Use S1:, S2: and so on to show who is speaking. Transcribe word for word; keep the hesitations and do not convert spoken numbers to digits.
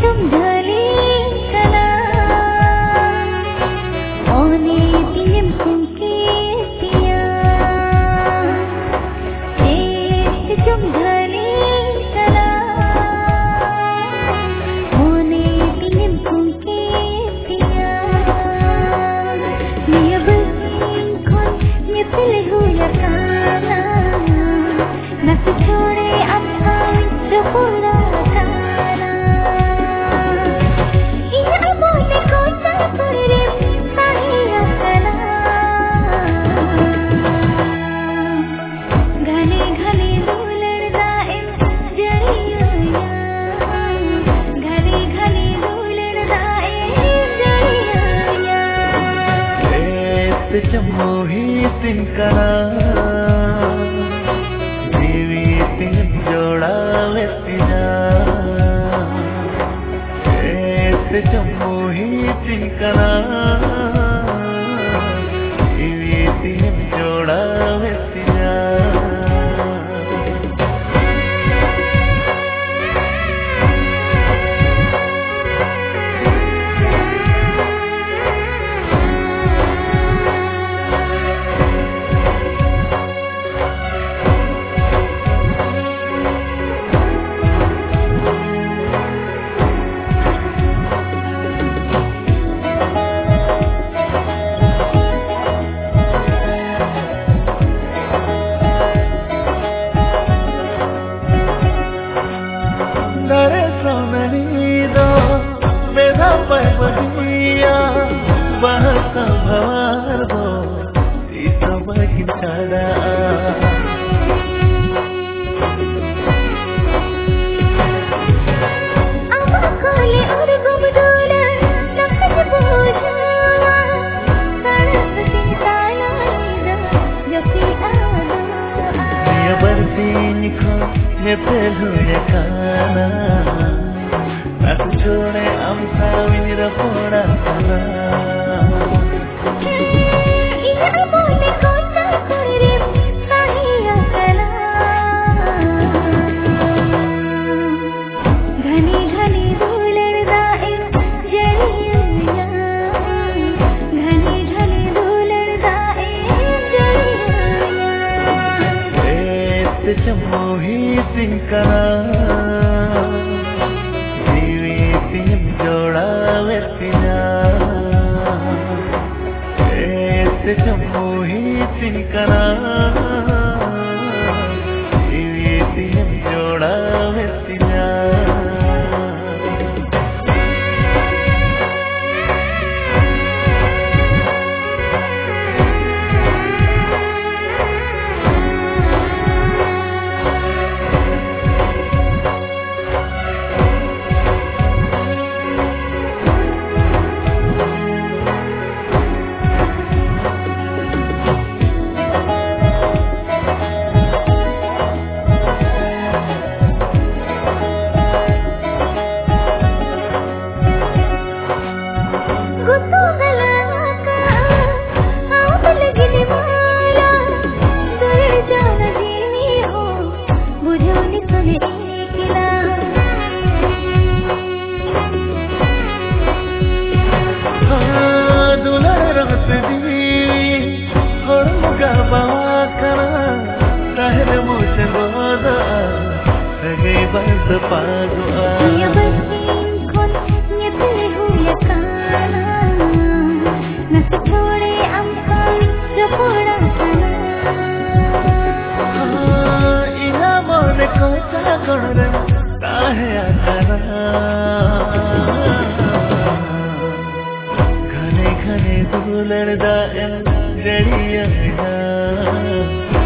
S1: Mohi tinkana Devi tin joda vetina Este mohi tinkana Devi tin joda vetina Dare sonanido mera paiya bahasa bhavardo ita bagi chada
S2: ama kole aur gumdola nafs bojawa sarasati talayda yoki aada
S1: ya barsin kho ye pelu ye kana aku chode amsa vinira poda sana
S2: iya bole kota kore sahiya kala घनी घनी धूलर दाए जरिया घनी घनी धूलर दाए जरिया
S1: este mohi tinkana Devi tin joda vetina este mohi tinkana Devi tin joda vetina
S2: गुत्तू गला का आप लगने वाला दर जाना जीनी हो बुझोनी सुने एकला
S1: दुलर रस दी और मुगा बाकरा रहर मुझे बोदा सगे बस पागुआ
S2: ये बसीन खुद ये तेरे हुए काना न छोड़े अम्मा जो पूरा सना
S1: इना मोने कोचा कोरे ताहे आकरा घने घने दुलर दाए जड़िया